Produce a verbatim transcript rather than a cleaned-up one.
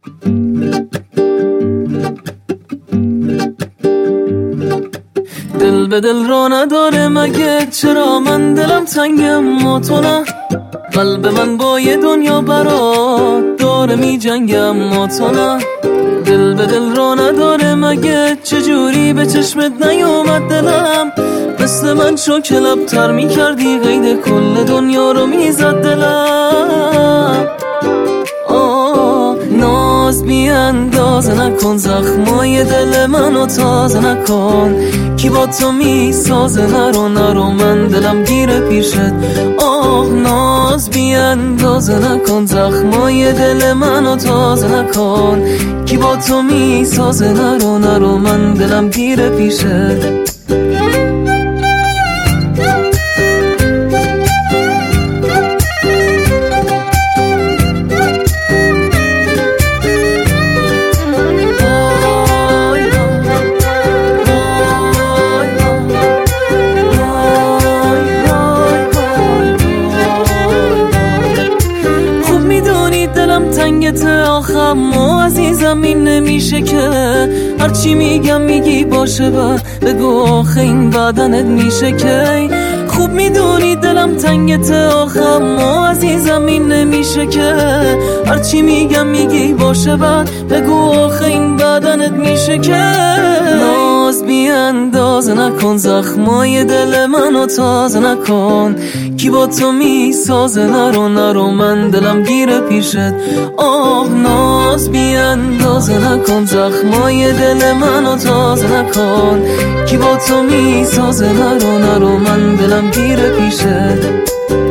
دل به دل را نداره مگه، چرا من دلم تنگم ما تو نه؟ قلب من با یه دنیا برات داره می جنگم ما تو نه؟ دل به دل را نداره مگه، چجوری به چشمت نیومد دلم؟ مثل من شو که لبتر می کردی، قید کل دنیا رو می زد دلم. آه ناز بی اندازه نکن، زخمای دل منو تازه نکن. کی با تو می سازه، نرو نرو من دلم گیره پیشت. آه ناز بی اندازه نکن، زخمای دل منو تازه نکن. کی با تو می سازه، نرو نرو من دلم گیره پیشت. تنگت آخر ما عزیزم این نمیشه که هرچی میگم میگی باشه و بگو آخه این بدنت میشه که. خوب میدونی دلم تنگت آخر ما عزیزم این نمیشه که هرچی میگم میگی باشه و بگو آخه این بدنت میشه که. ناز بی اندازه نکن، زخمای دل منو تازه نکن. کی با تو میسازه، نرو نرو من دلم گیره پیشت. آه ناز بی اندازه نکن، زخمای دل منو تازه نکن. کی با تو میسازه، نرو نرو من دلم گیره پیشت.